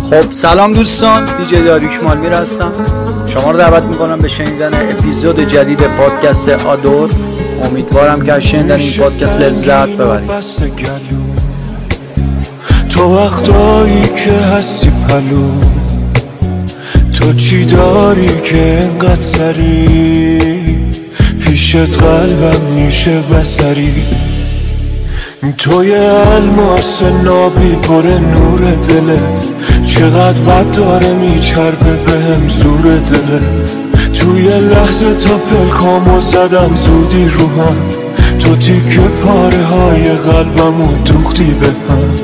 خب سلام دوستان، دیجی داریوش مالمیر هستم. شما رو دعوت میکنم به شنیدن اپیزود جدید پادکست آدور. امیدوارم که از شنیدن این پادکست لذت ببرید. تو وقتایی که هستی پلو، تو چی داری که انقدر سری پیشت قلبم میشه بسری. تو یه الماس نابی پر نور دلت، چقدر بد داره میچربه بهم زور دلت. تو یه لحظه تا پلکامو زدم زودی رو هم، تو تیکه پاره های قلبمو دوختی به هم.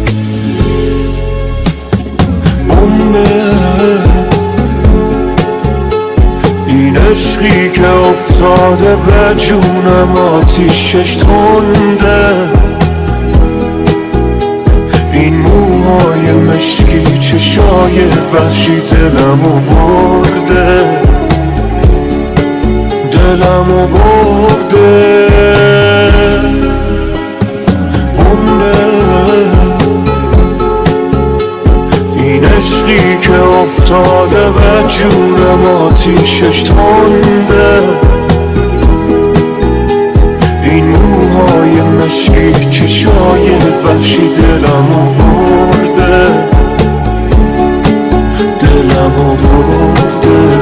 این عشقی که افتاده به جونم آتیشش تنده، این موهای مشکی چشای وحشی دلمو برده، دلمو برده. این عشقی که افتاده به جونم آتیشش تنده، این موهای مشکی چشای وحشی دلمو برده، دلمو برده.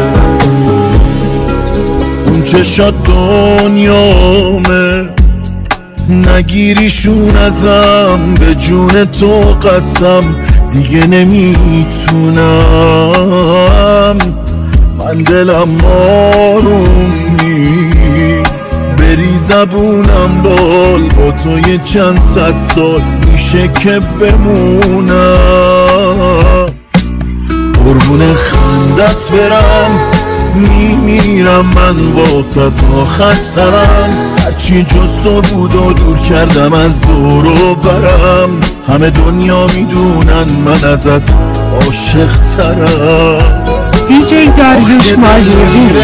اون چشات دنیامه، نگیریشون ازم، به جون تو قسم دیگه نمیتونم. من دلم آروم نیست، بری زبونم بال، با تو یه چند صد سال میشه که بمونم. قربون خندت برم، میمیرم من واسه آخر سرم. هرچی جز تو بود و دور کردم از دور و برم، همه دنیا میدونن من ازت عاشق ترم. دیجی داریوش مالمیر.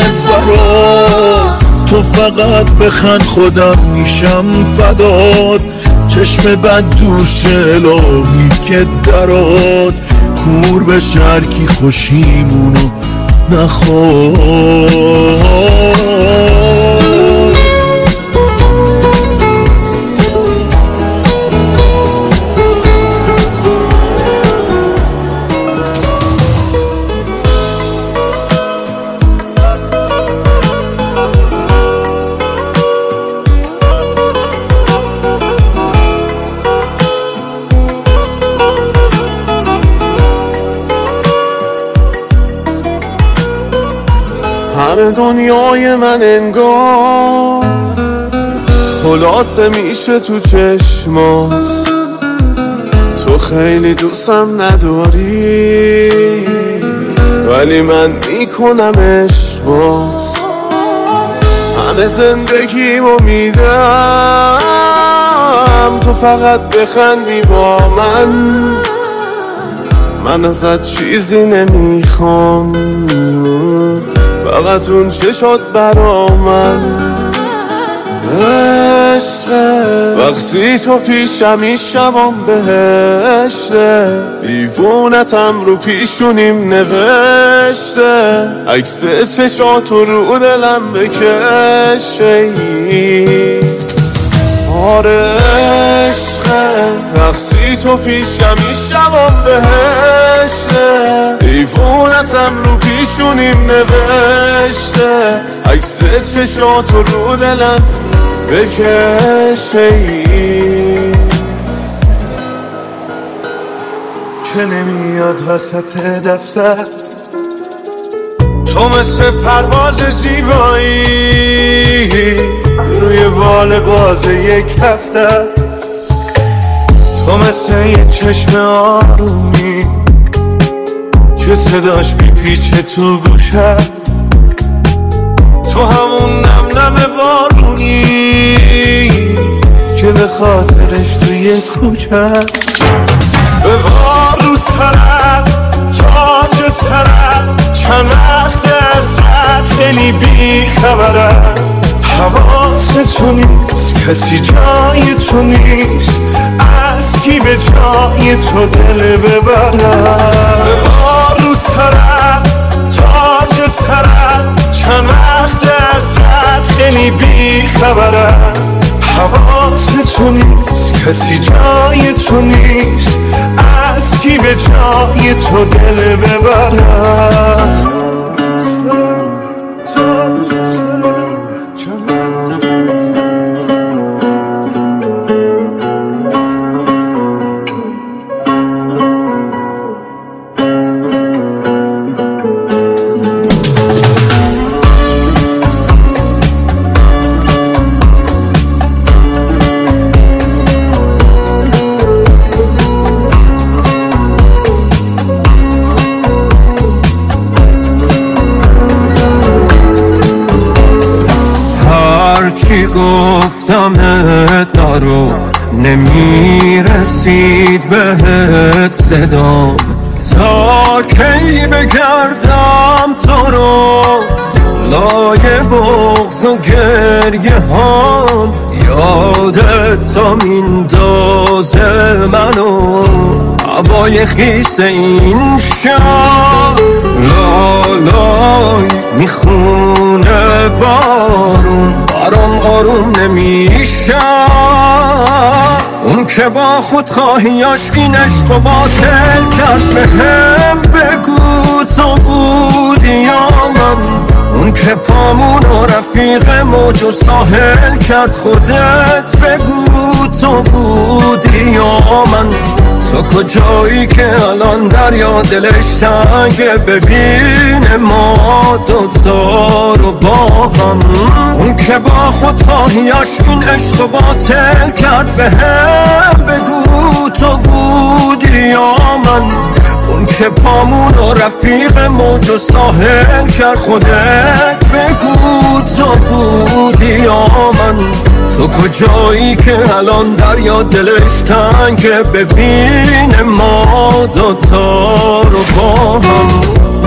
تو فقط بخند خودم میشم فدات، چشم بد دوش الهی که درات کور به شرکی خوشیمونو نخواد. همه دنیای من انگار خلاصه میشه تو چشمات، تو خیلی دوستم نداری ولی من میکنم عشق بات. همه زندگیمو میدم تو فقط بخندی با من ازت چیزی نمیخوام، فقط اون چشات برا من عشقه. وقتی تو پیشم این شبام بهشته، دیوونتم رو پیشونیم نوشته، عکس چشاتو رو دلم بکشه. آره عشقه، وقتی تو پیشم این شبام بهشته، دیوونتم رو پیشونیم نوشته، عکس چشاتو رو دلم بکشه. که نمیاد وسط دفتر، تو مثل پرواز زیبایی روی بال باز یک هفته، تو مثل یه چشم آرومی که صداش میپیچه تو گوشه، تو همون نم نم بارونی که به خاطرش توی کوچه. به بار رو سرت تاج سرت، چند وقت ازت خیلی بی خبرم، حواس تو نیست، کسی جای تو نیست، از کی به جای تو دل ببرم. به سرم چند وقت ازت خیلی بی خبرم حواس تو نیست کسی جای تو نیست از کی به جای تو دل ببرم چی گفتم دارو نمیرسید بهت صدام تا کی بگردم تو رو لای بغض و گریه هام یادت تا میندازه منو هوای خیس این شب لالای میخونه بارون برام آروم نمیشه اون که با خودخواهیاش این عشق و باطل کرد بهم بگو تو بودی یا من اون که پامون و رفیق موج و ساحل کرد خودت بگو تو بودی یا من تو کجایی که الان دریا دلش تنگه ببین ما دوتا رو با هم اون که با خودخواهیاش این عشق و باطل کرد بهم بگو تو بودی یا من اون که پامون و رفیق موج و ساحل کرد خودت بگو تو بودی یا من تو کجایی که الان دریا دلش تنگه ببین ما دوتا رو با هم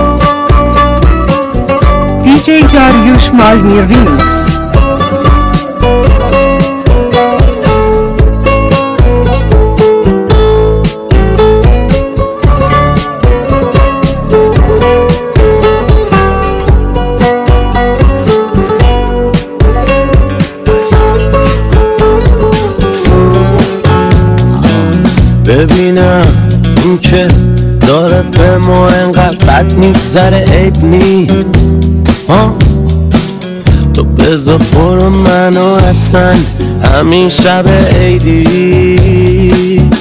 دیجی داریوش مالمی ریمیکس. ببینم این که داره به ما انقدر بد میگذره عیب نی تو بذار برو منو اصلا همین شب عیدی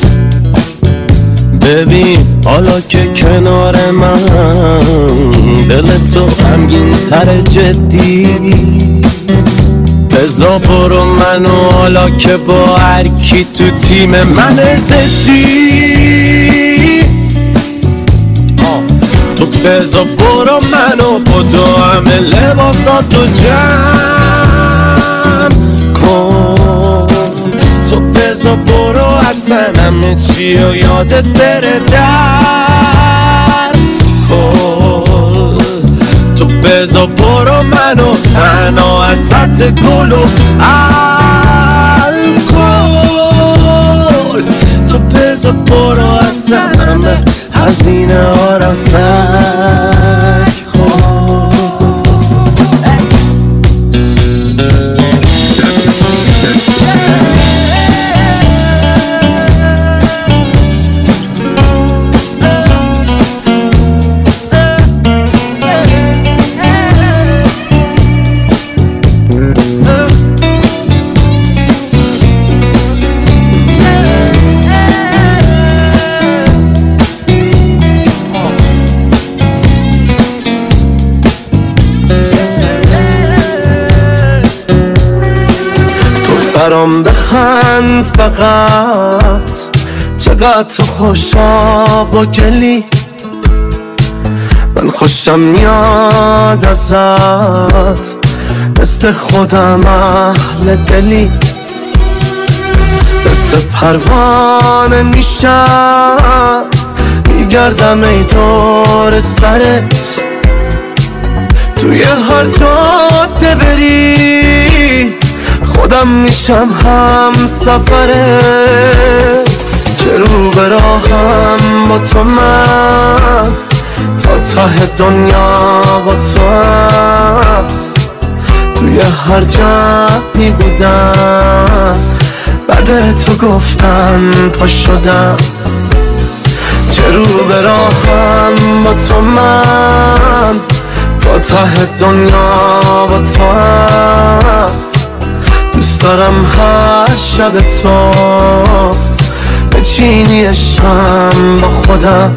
ببین حالا که کنار من دل تو غمگین تر جدی بذار برو منو حالا که با هر کی تو تیم من زدی تو بذار برو منو بدو همه لباساتو جمع کن تو بذار برو اصلا همه چی و یادت بره در کن تو بذار برو منو تنها ازت گل و الکل تو بذار برو اصلا همه هزینه ها رو سک خود برام بخند فقط چقدر تو خوشا با گلی من خوشم میاد ازت مثل خودم اهل دلی مثل پروانه میشم میگردم ای دور سرت توی هر جاده بری خودم میشم هم سفرت که رو به راهم با تو من تا ته دنیا با تو توی هر جمعی بودم بعد تو گفتن پا شدم چه رو به راهم با تو من تا ته دنیا با تو دوست دارم هر شب تو بچینی عشقم با خودم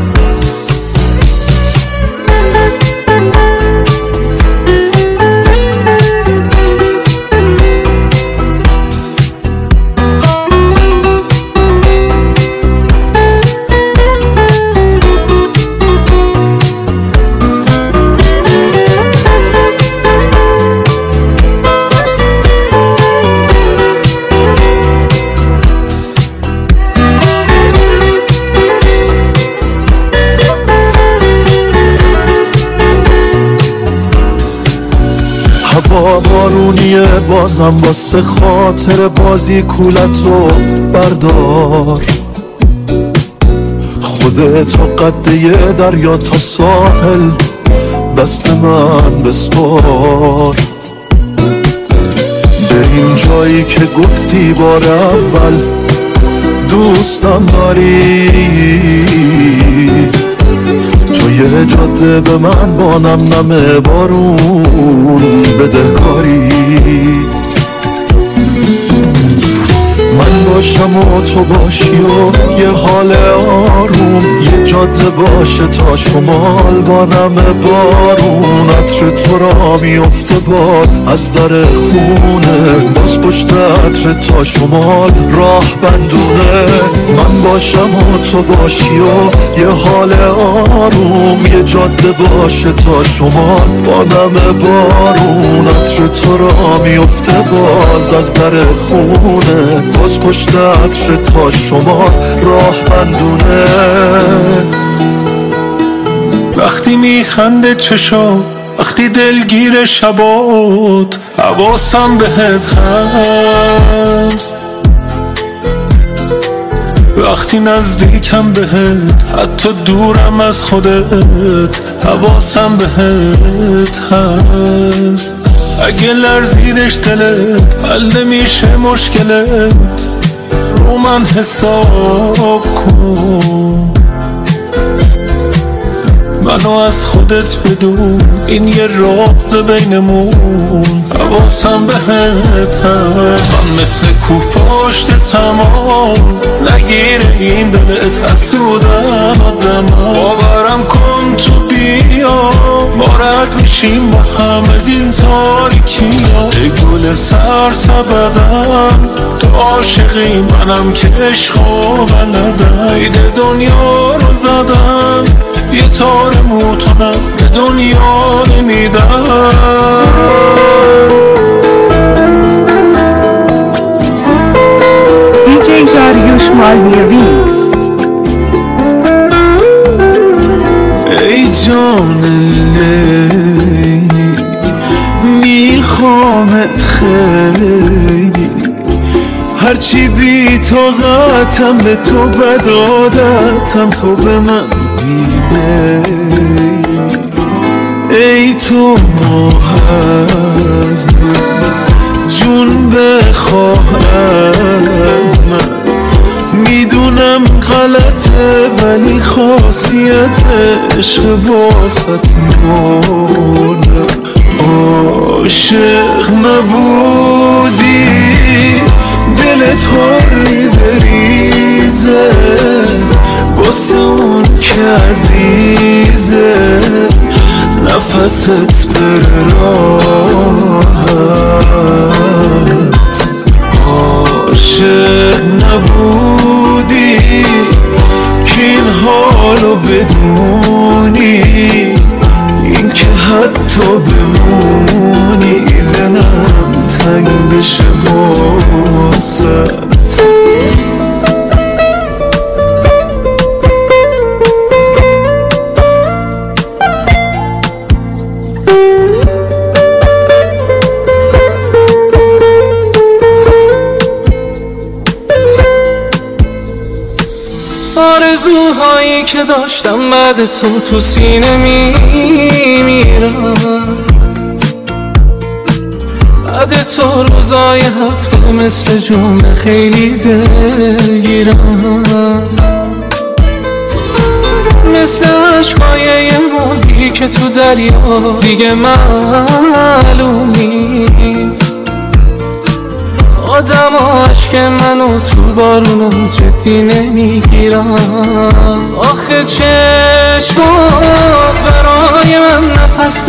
هوا بارونیه بازم واسه خاطر بازی کولتو بردار خودتو قده دریا تا ساحل دست من بسپار به این جایی که گفتی بار اول دوستم داری تو یه جاده به من با نم بارون بدهکاری من باشم و تو باشی و یه حال آروم یه جاده باشه تا شمال با نم بارون عطر تو را میفته باز از در خونه باز پشت عطر تا شمال راه بندونه من باشم و تو باشی و یه حال آروم یه جاده باشه تا شمال با نم بارون عطر تو را میفته باز از در خونه باز پشت عطر تا شمال راه بندونه وقتی میخنده چشم وقتی دلگیر شبات حواسم بهت هست وقتی نزدیکم بهت حتی دورم از خودت حواسم بهت هست اگه لرزیدش دلت حل نمیشه مشکلت رو من حساب کن منو از خودت بدون این یه راز بینمون حواسم بهت هست من مثل کوه پشت تمام نگیره این دلت حسودم آدم باورم کن تو بیا ما رد میشیم با هم از این تاریکی ای گل سرسبدم تو عاشقی منم که عشقو بلدم عید دنیا رو زدم یه تار موتونم به دنیا نمیدم DJ Dariush Malmi Remix. ای جان لیلی میخوامت خیلی هرچی بی طاقتم به تو بد عادتم تو به من میبینی ای تو ماه از من جون بخواه از من میدونم غلطه ولی خاصیت عشق واسط مونه عاشق نبودی دلت هاری بریزه واسه اون که عزیزه نفست بره راحت عاشق نبودی که این حالو بدونی این که حتی بمونی دلم تنگ بشه واسط آرزوهایی که داشتم بعد تو سینه میمیرم. بعد تو روزای هفته مثل جمعه خیلی دلگیرم، مثل عشقای یه ماهی که تو دریا دیگه معلوم نیست. آدم عشق منو تو بارونو جدی نمیگیرم. آخه چشمات برای من نفس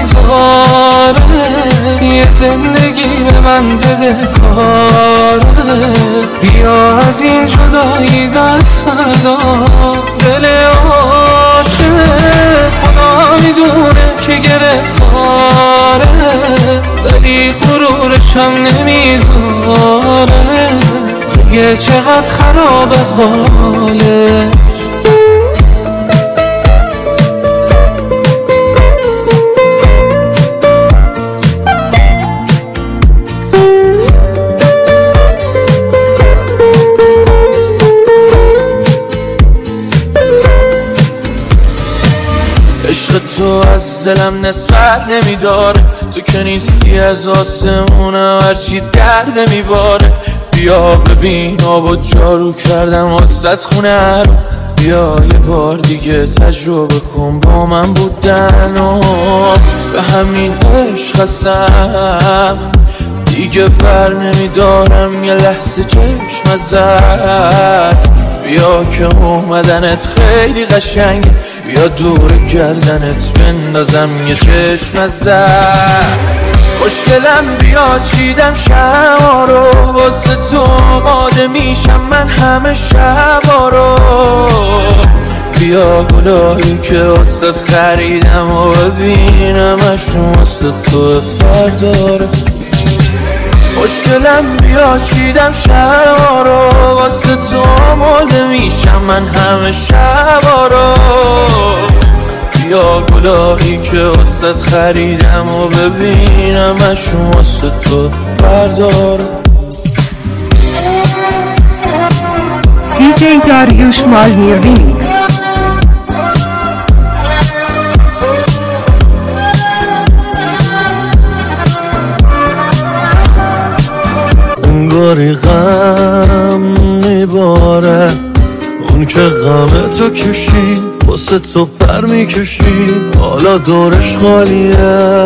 نمیذاره، یه زندگی به من بده کاره. بیا از این جدایی دست بردار، دل عاشق خدا میدونه که گرفتاره، ولی غرورشم نمیذاره دیگه چقدر خرابه حاله. عشق تو از دلم نسبت نمیداره، تو که نیستی از آسمونم هرچی درد میباره. بیا ببین آبا جارو کردم واسط خونه رو، بیا یه بار دیگه تجربه کن با من بودن و به همین عشق هستم دیگه بر نمیدارم یه لحظه چشم ازت. بیا که اومدنت خیلی قشنگه، بیا دور گردنت بندازم یه چشم ازت. خوشگلم بیا چیدم شبا رو، واسه تو آماده میشم من همه شبا رو. بیا گلایی که واسه خریدم و ببینمشون واسه تو برداره. خوشگلم بیا چیدم شبا رو، واسه تو آماده میشم من همه شبا رو. بیا گلایی که واسه خریدم و ببینمشون واسه تو برداره. DJ Dariush Malmir Remix. انگاری غم میباره، اون که غم تو کشید واسه تو پر میکشید، حالا دورش خالیه.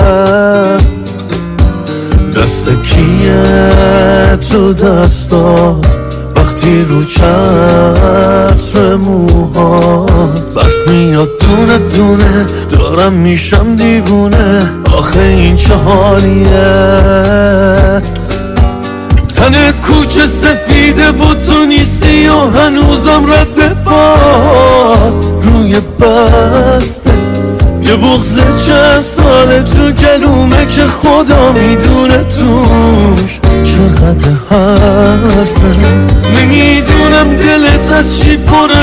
دست کیه تو دستات وقتی رو چتر موهات برف میاد دونه دونه، دارم میشم دیوونه. آخه این چه حالیه؟ تن کوچه سفیده و تو نیستی و هنوزم رد پات روی برفه. یه بغض چند ساله تو گلومه که خدا میدونه توش چقدر حرفه. نمیدونم دلت از چی پره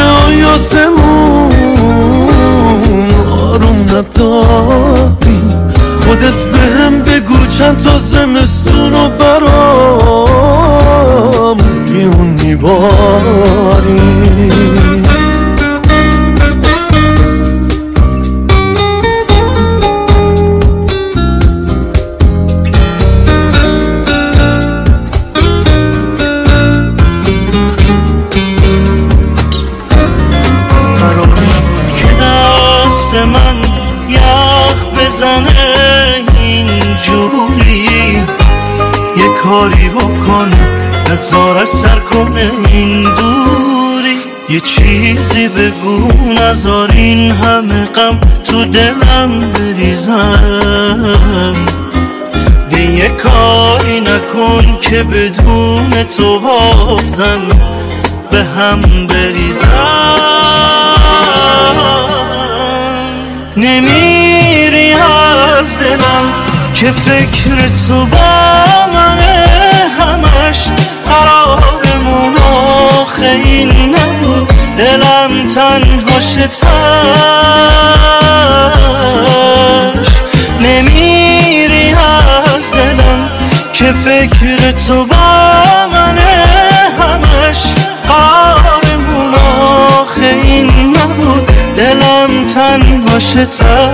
آیاسمون آروم نداری. خودت بهم بگو چند تا زمستون رو برام بیون میباری. من یخ بزنه اینجوری، یه کاری بکن نزار سر کنه این دوری. یه چیزی بگو نزار این همه غم تو دلم بریزم. یه کاری نکن که بدون تو بازم به هم بریزم. نمیری از دلم که فکر تو با منه، همش قرارمون آخه این نبود. دلم تنها شتش. نمیری از دلم که فکر تو با منه، همش قرارمون آخه این نبود. باشه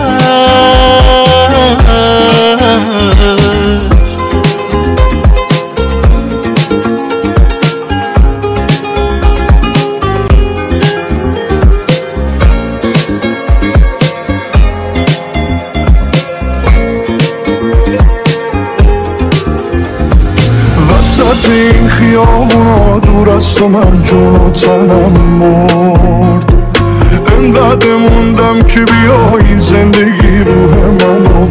وسط این خیابونا دور از تو من جون و تنم مرد، انقدر موندم که بیایی زندگی روح منو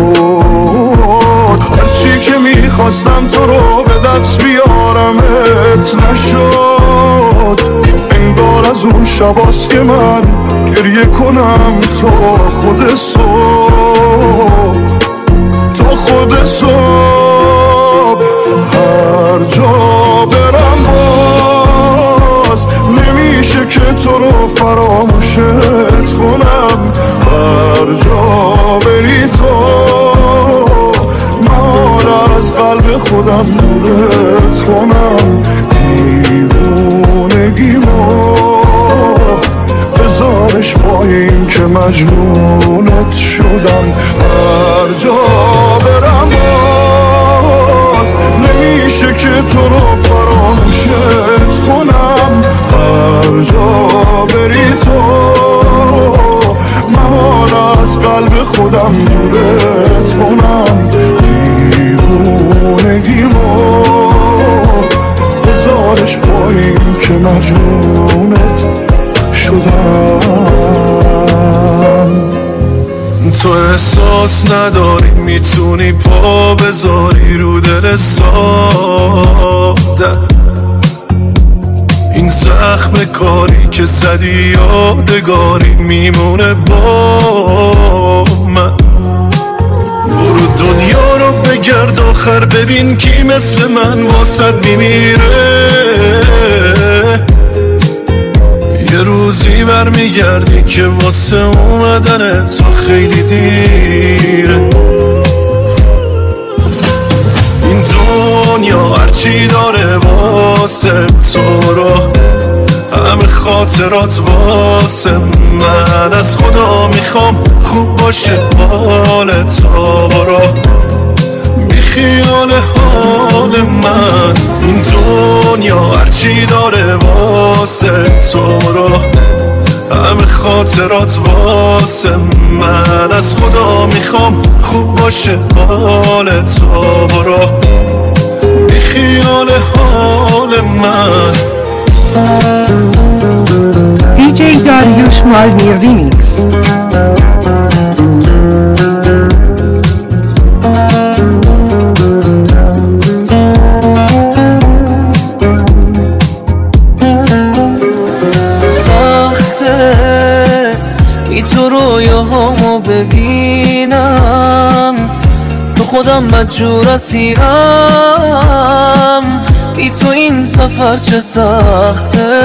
برد. هرچی که میخواستم تو رو به دست بیارمت نشد، انگار از اون شباست که من گریه کنم تا خود صبح، تا خود صبح. هر جا برم باز نمیشه که تو رو فراموشت کنم، هر جا بری تو من از قلب خودم دورت کنم. دیوونگیمو بذارش با این که مجنونت شدم، هر جا برم باز نمیشه که تو رو فراموشت کنم، هر جا بری تو من از قلب خودم دورت کنم. دیوونگیمو بذارش با این که مجنونت شدم. تو احساس نداری میتونی پا بذاری رو دل ساده، این زخم کاری که زدی یادگاری میمونه با من. برو دنیا رو بگرد آخر ببین کی مثل من واسد میمیره، یه روزی برمیگردی که واسه اومدن تو خیلی دیره. این دنیا هرچی داره واسه تو رو، همه خاطرات واسه من، از خدا میخوام خوب باشه حال تو رو، بی خیال حال من. این دنیا هرچی داره واسه تو رو، همه خاطرات واسه من، از خدا میخوام خوب باشه حال تو رو، بی خیال حال من. DJ Dariush Malmir Remix. سخته بی تو رویاهامو ببینم، تو خودم مجبور اسیرم، بی تو این سفر چه سخته،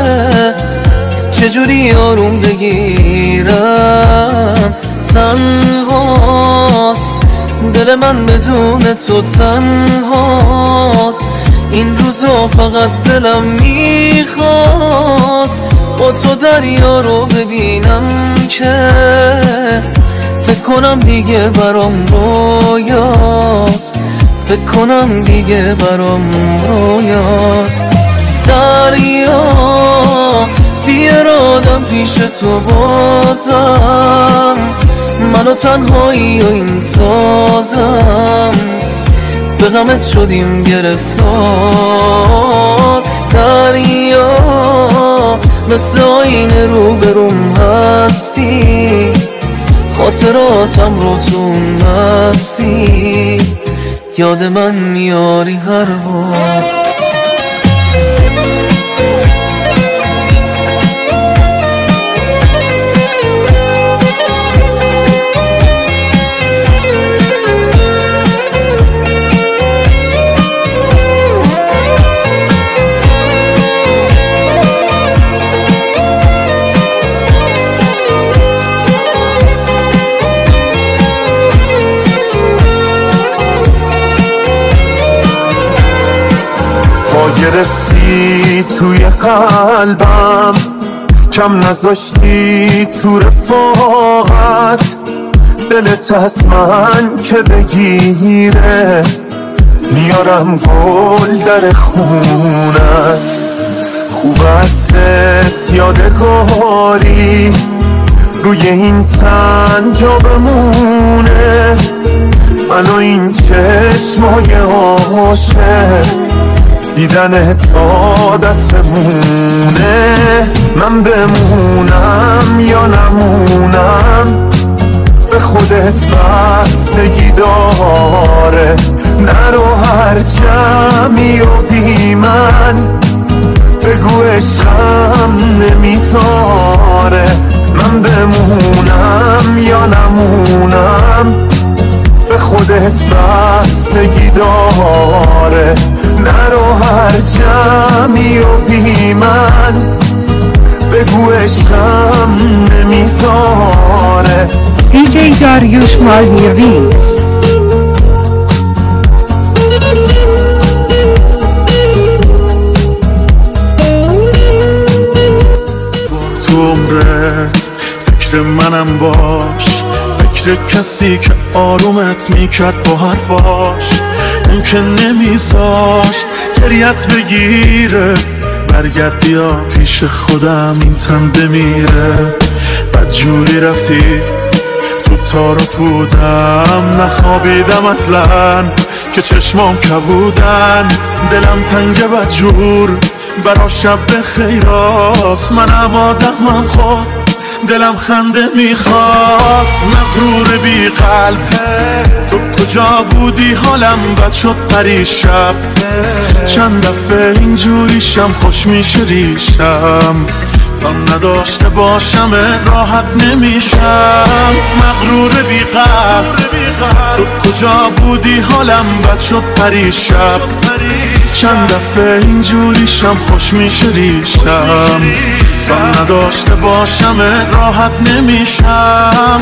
چجوری آروم بگیرم. تنهاست دل من بدون تو، تنهاست این روزا، فقط دلم میخواست با تو دریا رو ببینم که فکر کنم دیگه برام رویاست، فکر کنم دیگه برام رویاست. دریا بیارادم پیش تو بازم، منو تنهایی و این سازم، به غمت شدیم گرفتار. دریا مثل آینه رو بروم هستی، خاطراتم رو تو مستی، یاد من میاری هر بار. گرفتی توی قلبم، کم نذاشتی تو رفاقت دلت از من که بگیره میارم گل در خونت خوبتت یادگاری روی این تن جا بمونه من و این چشمای عاشق دیدن عادتمونه من بمونم یا نمونم به خودت بستگی داره نرو هر جمعی و بی من بگو عشقم نمیذاره من بمونم یا نمونم به خودت بستگی داره نرو هر جمعی و بی من بگو عشقم نمیذاره DJ داریوش مالمی ریمیکس. تو عمرت فکر منم باش فکر کسی که آرومت میکرد با حرفاش اون که نمیذاشت گریت بگیره برگرد بیا پیش خودم این تن بمیره بدجوری رفتی تو تار و پودم نخوابیدم اصلا که چشمام کبودن دلم تنگ بدجور برا شب خیرات منم آدمم خود دلم خنده میخواد مغرور بی قلب تو کجا بودی حالم بد شد پریشب چند دفعه اینجوریشم خوش میشه ریشم تا نداشته باشم راحت نمیشم مغرور بی قلب تو کجا بودی حالم بد شد پریشب چند دفعه اینجوریشم خوش میشه ریشم تا نداشته باشم راحت نمیشم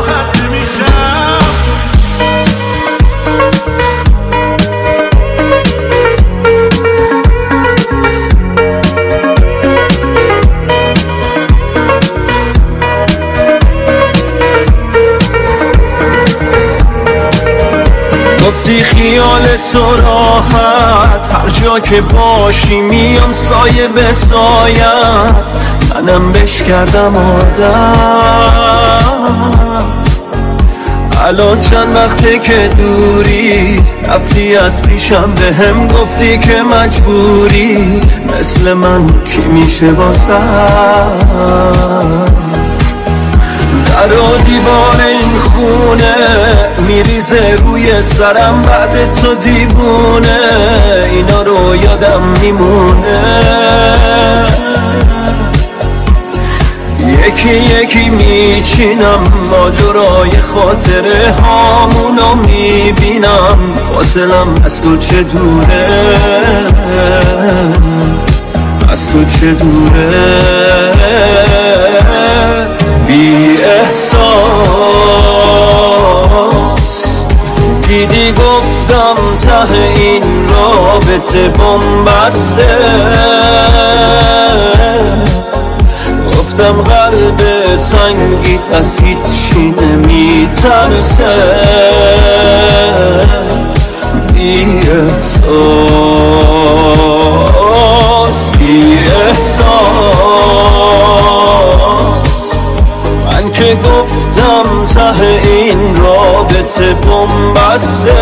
گفتی خیال تو راحت هر جا که باشی میام سایه به سایت منم بش کردم عادت الان چند وقته که دوری رفتی از پیشم به هم گفتی که مجبوری مثل من کی میشه واسد در و دیوار این خونه میریزه روی سرم بعد تو دیوونه اینا رو یادم میمونه یکی یکی میچینم ماجرای خاطره هامونو میبینم فاصلم از تو چه دوره از تو چه دوره بی احساس دیدی گفتم ته این رابطه بنبسته گفتم قلب سنگیت از هیچی نمیترسه بی احساس بی احساس من که گفتم ته این رابطه بنبسته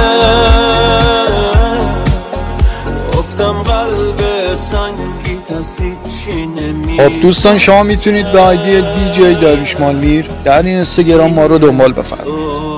گفتم قلب سنگیت از هیچی نمیترسه خب دوستان شما میتونید به آیدی DJ داریوش مالمیر در این اینستاگرام ما رو دنبال بفرمایید.